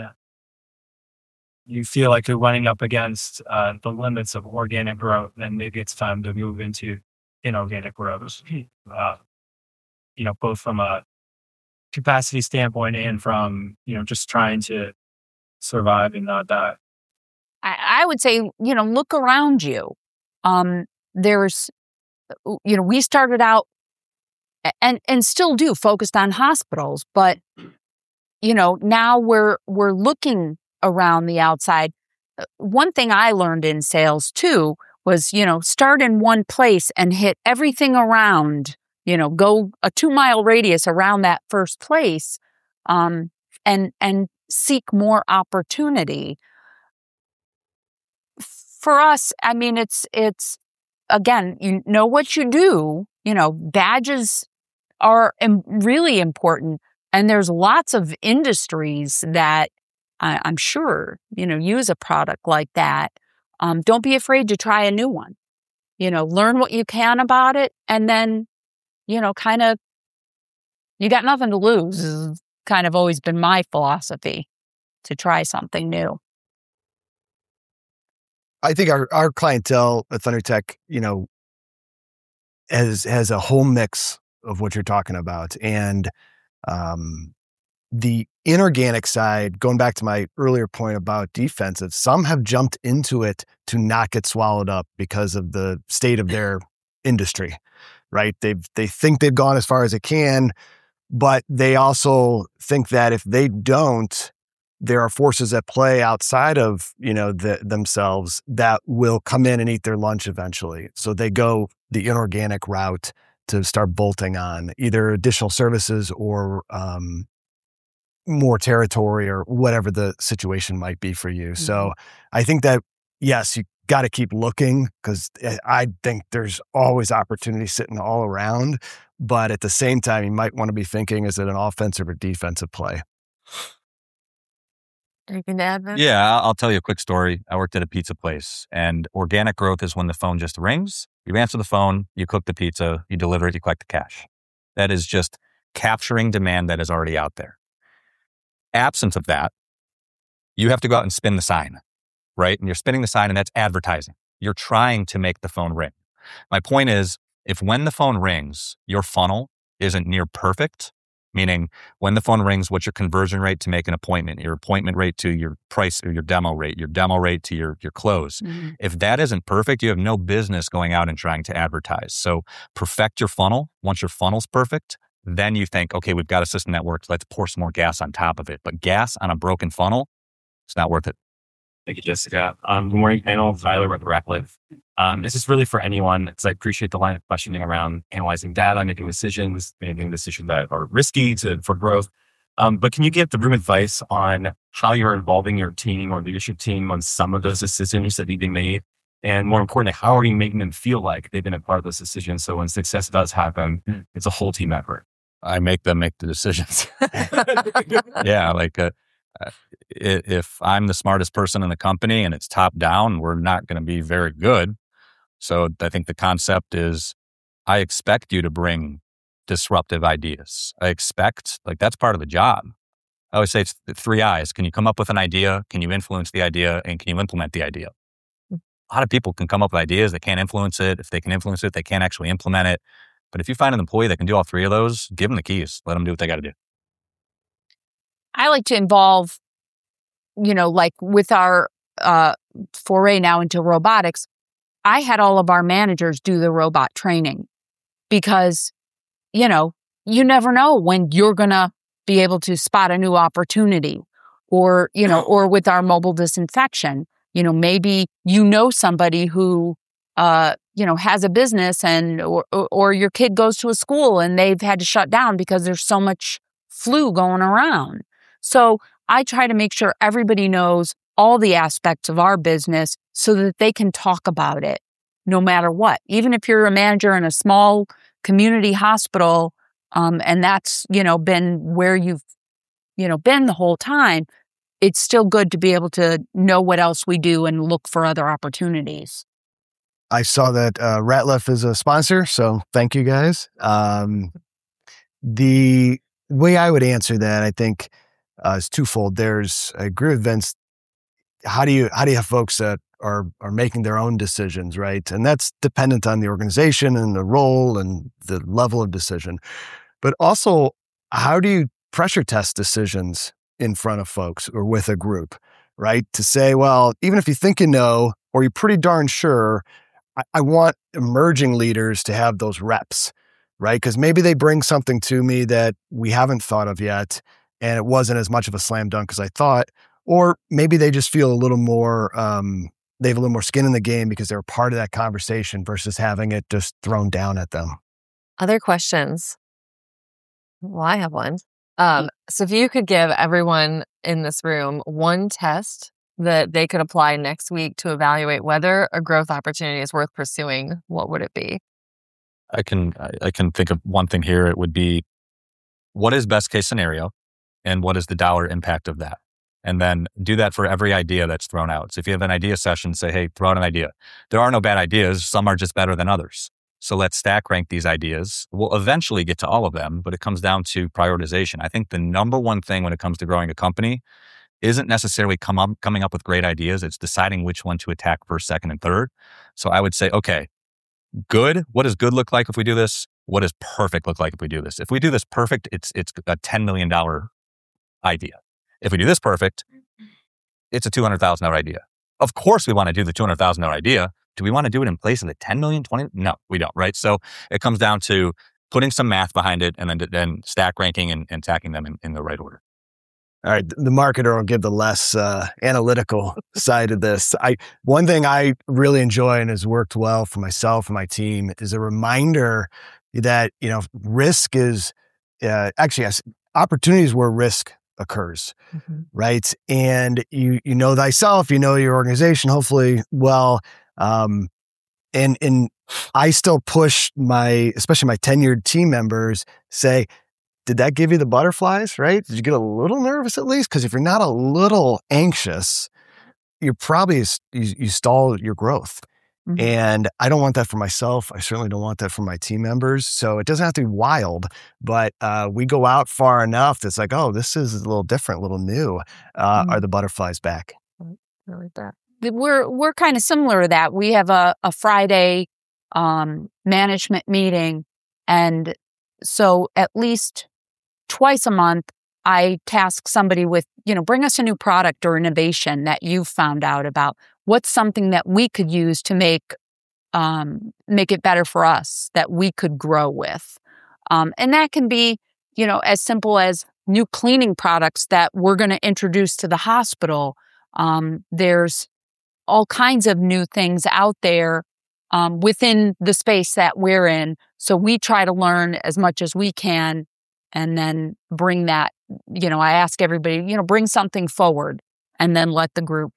you feel like you're running up against uh, the limits of organic growth, and maybe it's time to move into inorganic growth? Uh, you know, both from a capacity standpoint and from, you know, just trying to survive and not die. I, I would say, you know, look around you. Um, there's, you know, we started out and, and still do focused on hospitals, but, you know, now we're, we're looking around the outside. One thing I learned in sales too was, you know, start in one place and hit everything around. You know, go a two mile radius around that first place, um, and and seek more opportunity. For us, I mean, it's it's again, you know what you do. You know, badges are im- really important, and there's lots of industries that I, I'm sure you know use a product like that. Um, don't be afraid to try a new one. You know, learn what you can about it, and then. You know, kind of, you got nothing to lose. This has kind of always been my philosophy, to try something new. I think our, our clientele at ThunderTech, you know, has has a whole mix of what you're talking about. And um, the inorganic side, going back to my earlier point about defensive, some have jumped into it to not get swallowed up because of the state of their industry. Right? They they think they've gone as far as it can, but they also think that if they don't, there are forces at play outside of, you know, the, themselves that will come in and eat their lunch eventually. So they go the inorganic route to start bolting on either additional services or um, more territory or whatever the situation might be for you. Mm-hmm. So I think that, yes, you got to keep looking because I think there's always opportunity sitting all around. But at the same time, you might want to be thinking, is it an offensive or defensive play? Anything to add, Vince? Yeah, I'll tell you a quick story. I worked at a pizza place, and organic growth is when the phone just rings. You answer the phone, you cook the pizza, you deliver it, you collect the cash. That is just capturing demand that is already out there. Absence of that, you have to go out and spin the sign, right? And you're spinning the sign, and that's advertising. You're trying to make the phone ring. My point is, if when the phone rings, your funnel isn't near perfect, meaning when the phone rings, what's your conversion rate to make an appointment, your appointment rate to your price or your demo rate, your demo rate to your, your close. Mm-hmm. If that isn't perfect, you have no business going out and trying to advertise. So perfect your funnel. Once your funnel's perfect, then you think, okay, we've got a system that works. Let's pour some more gas on top of it. But gas on a broken funnel, it's not worth it. Thank you, Jessica. Um, good morning, panel. Tyler with Ratcliffe. Um, this is really for anyone, because I appreciate the line of questioning around analyzing data, making decisions, making decisions that are risky to for growth. Um, but can you give the room advice on how you're involving your team or leadership team on some of those decisions that need to be made? And more importantly, how are you making them feel like they've been a part of those decisions? So when success does happen, it's a whole team effort. I make them make the decisions. yeah, like uh, if I'm the smartest person in the company and it's top down, we're not going to be very good. So I think the concept is I expect you to bring disruptive ideas. I expect, like, that's part of the job. I always say it's the three I's. Can you come up with an idea? Can you influence the idea? And can you implement the idea? A lot of people can come up with ideas. They can't influence it. If they can influence it, they can't actually implement it. But if you find an employee that can do all three of those, give them the keys. Let them do what they got to do. I like to involve, you know, like with our uh, foray now into robotics, I had all of our managers do the robot training because, you know, you never know when you're going to be able to spot a new opportunity or, you know, or with our mobile disinfection, you know, maybe you know somebody who, uh, you know, has a business and, or, or your kid goes to a school and they've had to shut down because there's so much flu going around. So I try to make sure everybody knows all the aspects of our business so that they can talk about it no matter what. Even if you're a manager in a small community hospital, um, and that's, you know, been where you've, you know, been the whole time, it's still good to be able to know what else we do and look for other opportunities. I saw that uh, Ratcliffe is a sponsor, so thank you guys. Um, the way I would answer that, I think, uh, is twofold. There's, I agree with Vince. How do you how do you have folks that are are making their own decisions, right? And that's dependent on the organization and the role and the level of decision. But also, how do you pressure test decisions in front of folks or with a group, right? To say, well, even if you think you know, or you're pretty darn sure, I, I want emerging leaders to have those reps, right? Because maybe they bring something to me that we haven't thought of yet, and it wasn't as much of a slam dunk as I thought. Or maybe they just feel a little more, um, they have a little more skin in the game because they're a part of that conversation versus having it just thrown down at them. Other questions? Well, I have one. Um, so if you could give everyone in this room one test that they could apply next week to evaluate whether a growth opportunity is worth pursuing, what would it be? I can I can think of one thing here. It would be, what is best case scenario and what is the dollar impact of that? And then do that for every idea that's thrown out. So if you have an idea session, say, hey, throw out an idea. There are no bad ideas. Some are just better than others. So let's stack rank these ideas. We'll eventually get to all of them, but it comes down to prioritization. I think the number one thing when it comes to growing a company isn't necessarily come up, coming up with great ideas. It's deciding which one to attack first, second, and third. So I would say, okay, good. What does good look like if we do this? What does perfect look like if we do this? If we do this perfect, it's it's a ten million dollars idea. If we do this perfect, it's a two hundred thousand dollars idea. Of course, we want to do the two hundred thousand dollars idea. Do we want to do it in place of the ten million, twenty? No, we don't, right? So it comes down to putting some math behind it and then, then stack ranking and, and attacking them in, in the right order. All right, the marketer will give the less uh, analytical side of this. I one thing I really enjoy and has worked well for myself and my team is a reminder that, you know, risk is uh, actually yes, opportunities where risk occurs, mm-hmm. right? And you you know thyself, you know your organization, hopefully well. Um, and and I still push my, especially my tenured team members, say, did that give you the butterflies, right? Did you get a little nervous at least? Because if you're not a little anxious, you're probably, you, you stall your growth. Mm-hmm. And I don't want that for myself. I certainly don't want that for my team members. So it doesn't have to be wild, but uh, we go out far enough that's like, oh, this is a little different, a little new. Uh, mm-hmm. Are the butterflies back? I like that. We're, we're kind of similar to that. We have a, a Friday um, management meeting. And so at least twice a month, I task somebody with, you know, bring us a new product or innovation that you've found out about. What's something that we could use to make um, make it better for us, that we could grow with? Um, and that can be, you know, as simple as new cleaning products that we're going to introduce to the hospital. Um, there's all kinds of new things out there um, within the space that we're in. So we try to learn as much as we can and then bring that, you know, I ask everybody, you know, bring something forward and then let the group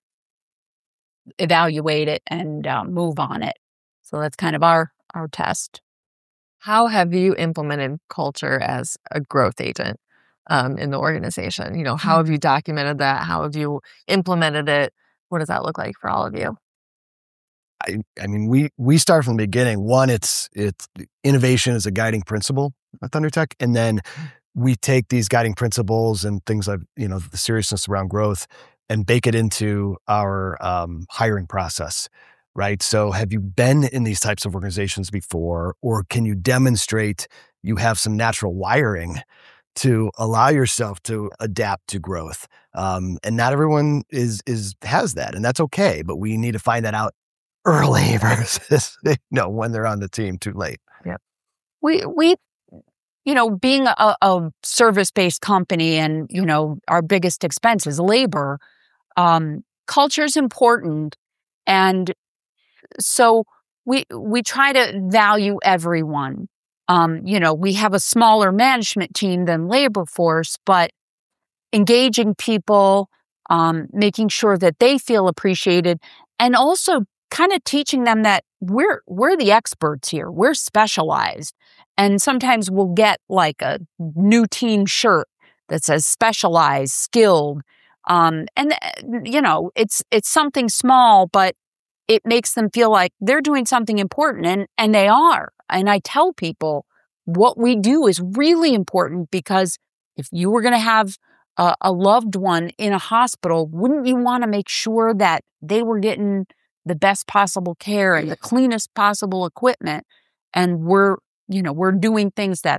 evaluate it and uh, move on it. So that's kind of our, our test. How have you implemented culture as a growth agent um, in the organization? You know, how have you documented that? How have you implemented it? What does that look like for all of you? I, I mean, we we start from the beginning. One, it's it's innovation is a guiding principle at ThunderTech, and then we take these guiding principles and things like, you know, the seriousness around growth and bake it into our um, hiring process, right? So, have you been in these types of organizations before, or can you demonstrate you have some natural wiring to allow yourself to adapt to growth? Um, and not everyone is is has that, and that's okay. But we need to find that out early versus, you know, when they're on the team too late. Yep. We, we, you know, being a, a service-based company and, you know, our biggest expense is labor, um, culture is important. And so we, we try to value everyone. Um, you know, we have a smaller management team than labor force, but engaging people, um, making sure that they feel appreciated, and also kind of teaching them that we're we're the experts here. We're specialized. And sometimes we'll get like a new team shirt that says specialized, skilled. Um, and, you know, it's it's something small, but it makes them feel like they're doing something important. And, and they are. And I tell people what we do is really important, because if you were going to have a, a loved one in a hospital, wouldn't you want to make sure that they were getting the best possible care and the cleanest possible equipment? And we're, you know, we're doing things that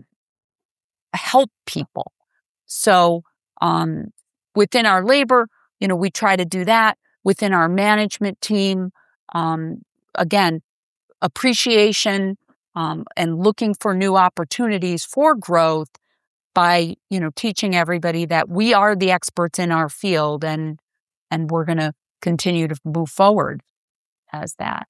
help people. So, um, within our labor, you know, we try to do that. Within our management team, um, again, appreciation, um, and looking for new opportunities for growth by, you know, teaching everybody that we are the experts in our field, and, and we're going to continue to move forward as that.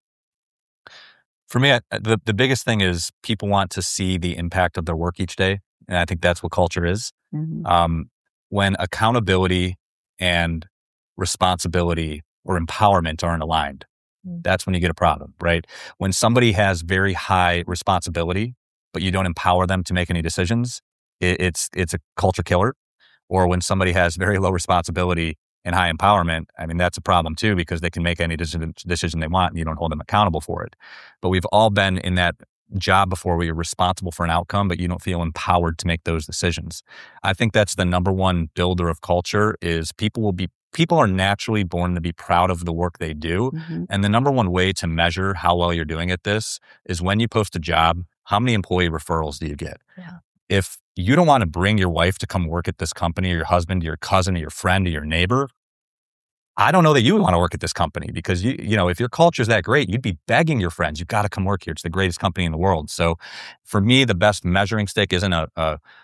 For me, the, the biggest thing is people want to see the impact of their work each day. And I think that's what culture is. Mm-hmm. Um, when accountability and responsibility or empowerment aren't aligned, mm-hmm. that's when you get a problem, right? When somebody has very high responsibility, but you don't empower them to make any decisions, it, it's it's a culture killer. Or when somebody has very low responsibility and high empowerment, I mean, that's a problem too, because they can make any decision, decision they want and you don't hold them accountable for it. But we've all been in that job before, where you're responsible for an outcome, but you don't feel empowered to make those decisions. I think that's the number one builder of culture. Is people will be, people are naturally born to be proud of the work they do. Mm-hmm. And the number one way to measure how well you're doing at this is when you post a job, how many employee referrals do you get? Yeah. If you don't want to bring your wife to come work at this company, or your husband, or your cousin, or your friend, or your neighbor, I don't know that you would want to work at this company, because you, you know, if your culture is that great, you'd be begging your friends, you've got to come work here. It's the greatest company in the world. So for me, the best measuring stick isn't a, a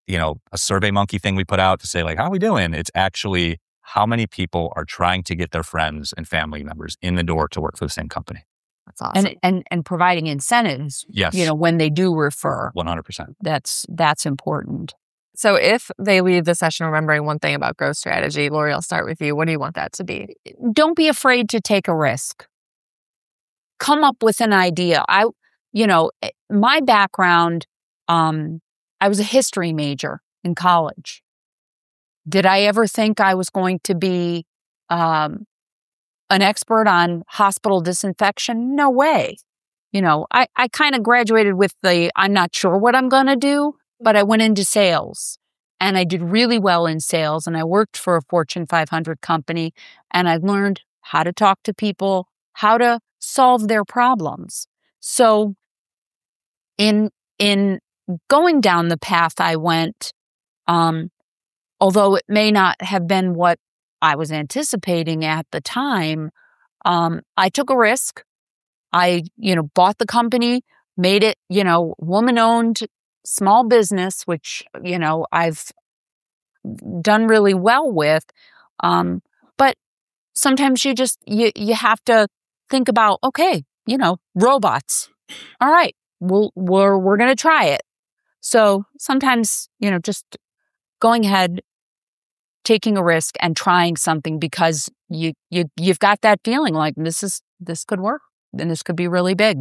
you know, a Survey Monkey thing we put out to say like, how are we doing? It's actually how many people are trying to get their friends and family members in the door to work for the same company. That's awesome. And, and, and providing incentives, Yes. you know, when they do refer. one hundred percent. That's, that's important. So if they leave the session remembering one thing about growth strategy, Lori, I'll start with you. What do you want that to be? Don't be afraid to take a risk. Come up with an idea. I, you know, my background, um, I was a history major in college. Did I ever think I was going to be um, an expert on hospital disinfection? No way. You know, I, I kind of graduated with the, I'm not sure what I'm going to do, but I went into sales and I did really well in sales and I worked for a Fortune five hundred company and I've learned how to talk to people, how to solve their problems. So in, in going down the path I went, um, although it may not have been what I was anticipating at the time, um, I took a risk. I, you know, bought the company, made it, you know, woman-owned small business, which, you know, I've done really well with. Um, but sometimes you just, you, you have to think about, okay, you know, robots. All right, we'll, we're, we're going to try it. So sometimes, you know, just going ahead, taking a risk and trying something because you, you, you've got that feeling like this is, this could work and this could be really big.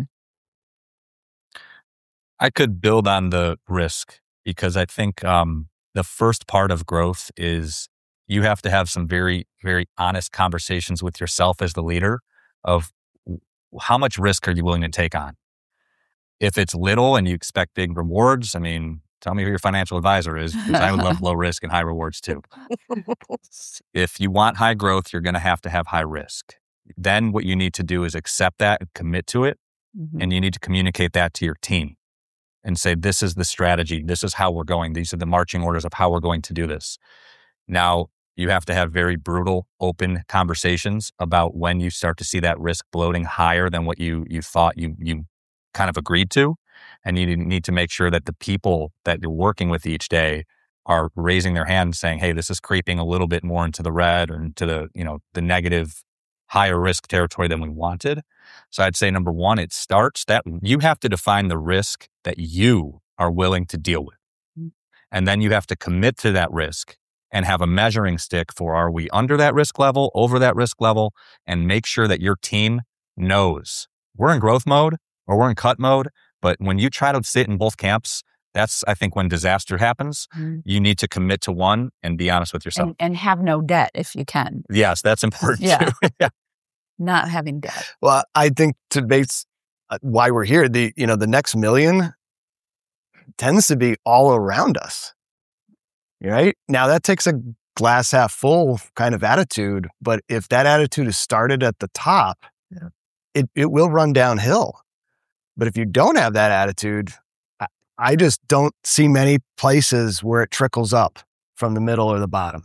I could build on the risk because I think um, the first part of growth is you have to have some very, very honest conversations with yourself as the leader of how much risk are you willing to take on? If it's little and you expect big rewards, I mean, tell me who your financial advisor is because I would love low risk and high rewards too. If you want high growth, you're going to have to have high risk. Then what you need to do is accept that and commit to it. Mm-hmm. And you need to communicate that to your team and say, this is the strategy. This is how we're going. These are the marching orders of how we're going to do this. Now, you have to have very brutal, open conversations about when you start to see that risk bloating higher than what you you thought you you kind of agreed to. And you need to make sure that the people that you're working with each day are raising their hand saying, hey, this is creeping a little bit more into the red or into the, you know, the negative, higher risk territory than we wanted. So I'd say number one, it starts that you have to define the risk that you are willing to deal with. And then you have to commit to that risk and have a measuring stick for, are we under that risk level, over that risk level, and make sure that your team knows we're in growth mode or we're in cut mode. But when you try to sit in both camps, that's, I think, when disaster happens. Mm-hmm. You need to commit to one and be honest with yourself. And, and have no debt if you can. Yes, that's important yeah. too. yeah. Not having debt. Well, I think to base uh, why we're here, the, you know, the next million tends to be all around us, right? Now that takes a glass half full kind of attitude, but if that attitude is started at the top, yeah. it, it will run downhill. But if you don't have that attitude, I, I just don't see many places where it trickles up from the middle or the bottom,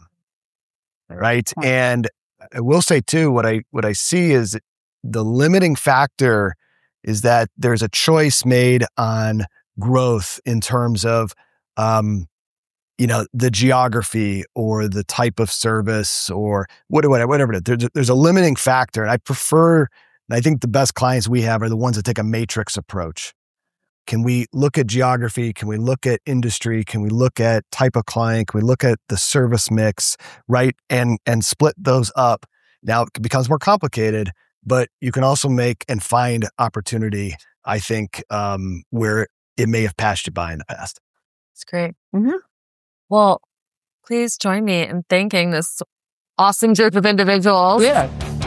right? Oh. And I will say too, what I what I see is the limiting factor is that there's a choice made on growth in terms of, um, you know, the geography or the type of service or whatever, whatever it is. There's, there's a limiting factor, and I prefer. And I think the best clients we have are the ones that take a matrix approach. Can we look at geography? Can we look at industry? Can we look at type of client? Can we look at the service mix, right? And and split those up. Now it becomes more complicated, but you can also make and find opportunity, I think, um, where it may have passed you by in the past. That's great. Mm-hmm. Well, please join me in thanking this awesome group of individuals. Yeah.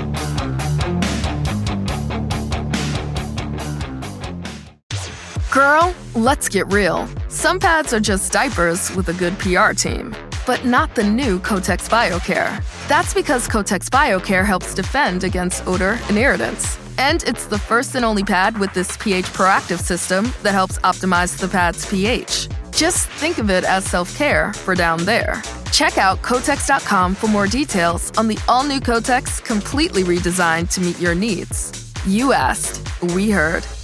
Girl, let's get real. Some pads are just diapers with a good P R team, but not the new Kotex BioCare. That's because Kotex BioCare helps defend against odor and irritants. And it's the first and only pad with this pH proactive system that helps optimize the pad's pH. Just think of it as self-care for down there. Check out Kotex dot com for more details on the all-new Kotex, completely redesigned to meet your needs. You asked, we heard.